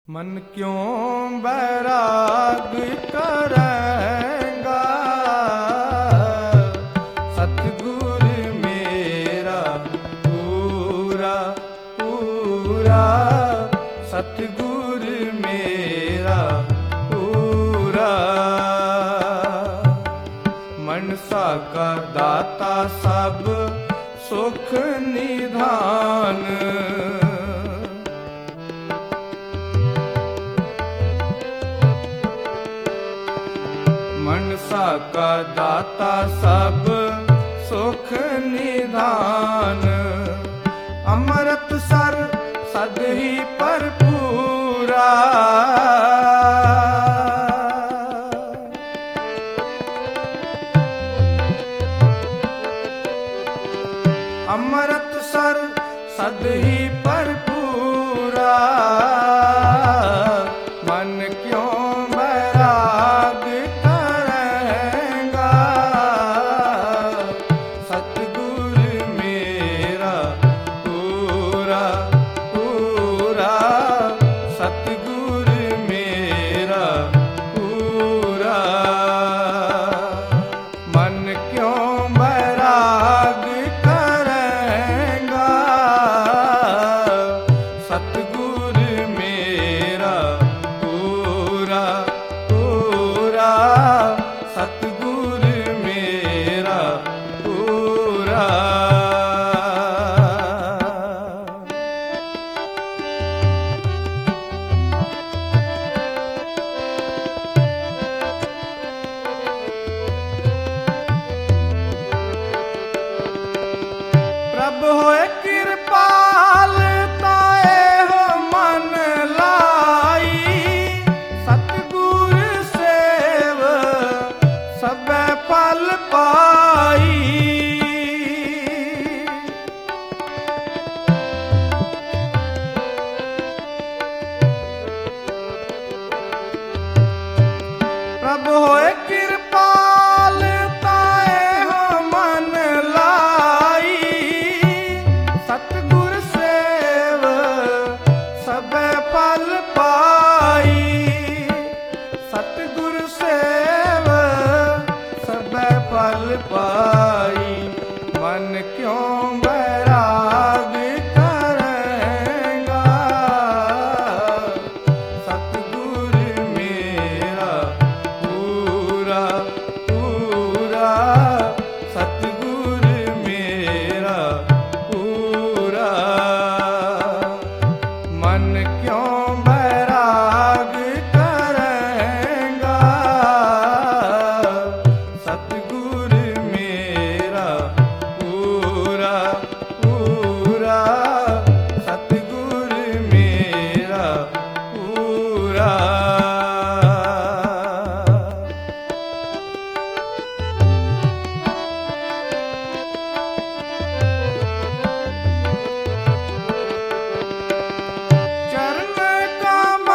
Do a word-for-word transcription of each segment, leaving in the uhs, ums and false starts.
मन क्यों बैराग करेगा, सतगुर मेरा पूरा पूरा, सतगुर मेरा पूरा। मनसा का दाता सब सुख निधान, मनसा का दाता सब सुख निधान। अमृतसर सद ही भरपूरा, अमृतसर सद ही भरपूरा। मन क्यों बैराग करेगा, सतगुर मेरा पूरा पूरा, सतगुर मेरा पूरा। मन क्यों बैराग करेगा, सतगुर मेरा पूरा पूरा, सतगुर मेरा पूरा। प्रभु होए कृपाल ताए हो मन लाई, सतगुर सेव सबे फल पाई। प्रभु होए कृपाल ताए हो मन लाई, सतगुर सेव सबे फल पाई। सतगुर सेव सबे फल पाई। मन क्यों बैराग करेगा, सतगुर मेरा पूरा पूरा, सतगुर मेरा पूरा। मन क्यों बैराग करेगा, सतगुर मेरा पूरा पूरा, सतगुर मेरा पूरा। चरण कमल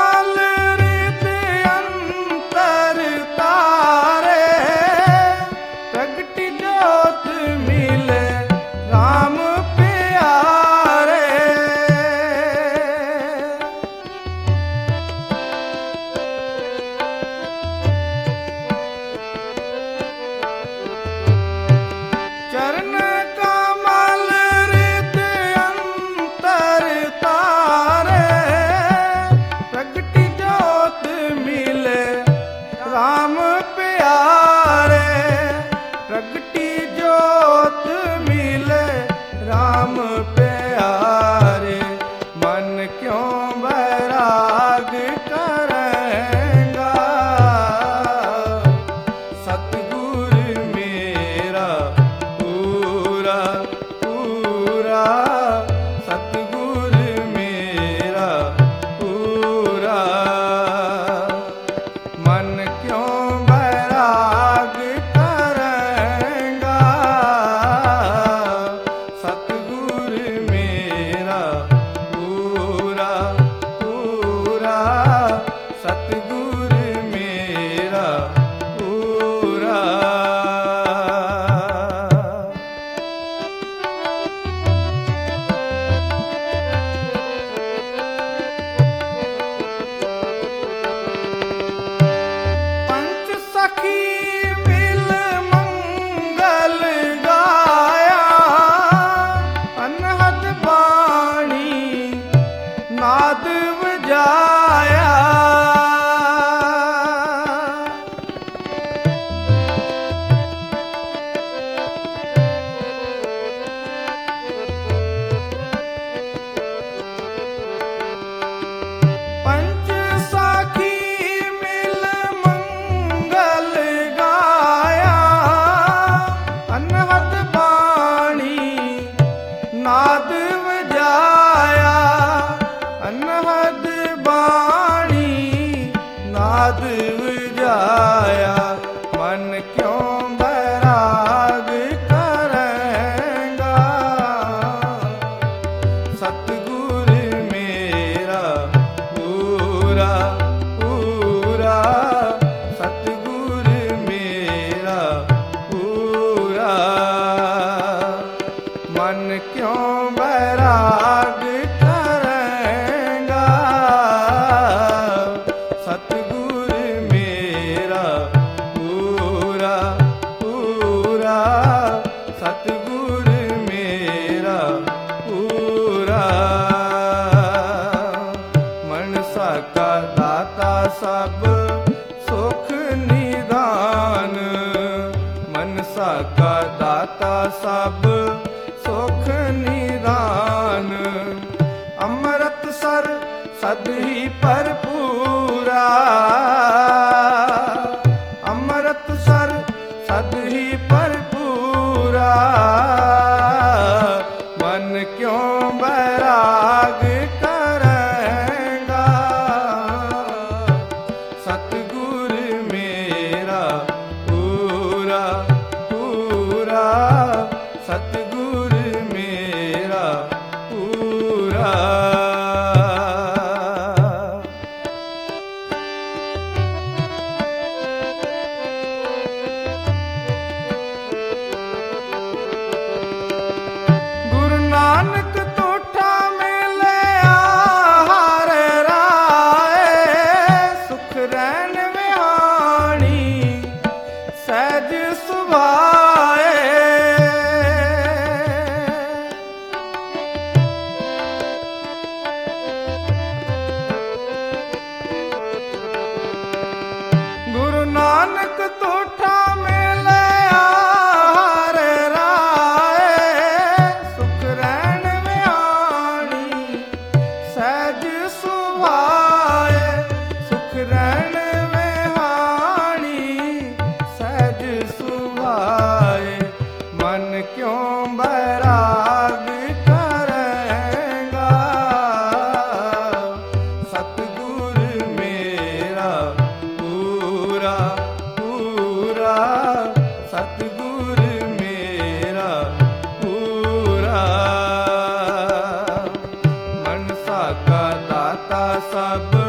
ਨਾਦ ਵਜਾਇਆ। ਪੰਚ ਸਾਖੀ ਮਿਲ ਮੰਗਲ ਗਾਇਆ। ਅਨਹਦ ਬਾਣੀ ਨਾਦ ਵਜਾਇਆ। ਅਨਹਦ ਬਾਣੀ ਨਾਦ ਵਜਾਇਆ। ਮਨ ਕਿਉਂ ਬੈਰਾਗ ਕਰੇਂਗਾ। ਸਤਿਗੁਰ ਮੇਰਾ ਪੂਰਾ ਪੂਰਾ। ਸਤਿਗੁਰ ਮੇਰਾ ਪੂਰਾ। ਮਨ ਕਿਉਂ ਬੈਰਾਗ ਕਰੇਂਗਾ। ਸਤਿਗੁਰ ਮੇਰਾ ਪੂਰਾ ਪੂਰਾ। ਸਤਿਗੁਰ ਮੇਰਾ ਪੂਰਾ। ਮਨਸਾ ਕਾ ਦਾਤਾ ਸਭ ਸੁਖ ਨਿਦਾਨ। ਮਨਸਾ ਕਾ ਦਾਤਾ ਸਭ ਸੁਖ ਨਿਦਾਨ। ਅੰਮ੍ਰਿਤਸਰ ਸਦ ਹੀ ਭਰਪੂਰਾ। ਅੰਮ੍ਰਿਤਸਰ ਸਦ ਹੀ ਭਰਪੂਰਾ। ਮਨ ਕਿਉਂ ਬੈਰਾਗ ਕਰੇਂਗਾ। ਸਤਿਗੁਰ ਮੇਰਾ ਪੂਰਾ ਪੂਰਾ। ਸਤਿਗੁਰ ਮੇਰਾ ਪੂਰਾ। ਗੁਰੂ ਨਾਨਕ ਤੋਠਾ ਮਿਲਿਆ ਹਰ ਰਾਏ। ਸੁਖ ਰਹਿਣ ਵਿਹਾਣੀ ਸਹਿਜ ਸੁਭਾਏ। ਗੁਰੂ ਨਾਨਕ ਤੋਠਾ ਮਿਲਿਆ ਹਰ ਰਾਏ। ਸੁਖ ਰਹਿਣ ਵਿਹਾਣੀ ਸਹਿਜ ਸੁਭਾਏ। ਸੁਖ ਰਹਿਣ ਵਿਹਾਣੀ ਸਹਿਜ ਸੁਭਾਏ। ਮਨ ਕਿਉਂ ਬੈਰਾਗ ਕਰੇਂਗਾ। ਸਤਿਗੁਰ ਮੇਰਾ ਪੂਰਾ ਪੂਰਾ। ਸਤਿਗੁਰ ਮੇਰਾ ਪੂਰਾ। ਮਨਸਾ ਕਾ ਦਾਤਾ ਸਭ